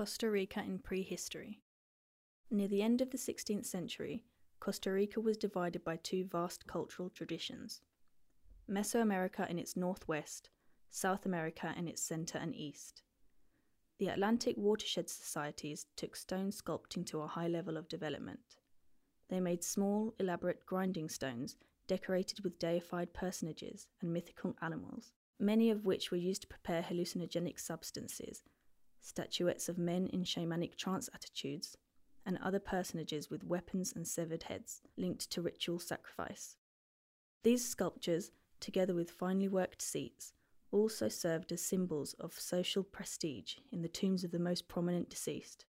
Costa Rica in prehistory. Near the end of the 16th century, Costa Rica was divided by two vast cultural traditions: Mesoamerica in its northwest, South America in its center and east. The Atlantic watershed societies took stone sculpting to a high level of development. They made small, elaborate grinding stones decorated with deified personages and mythical animals, many of which were used to prepare hallucinogenic substances, statuettes of men in shamanic trance attitudes, and other personages with weapons and severed heads linked to ritual sacrifice. These sculptures, together with finely worked seats, also served as symbols of social prestige in the tombs of the most prominent deceased.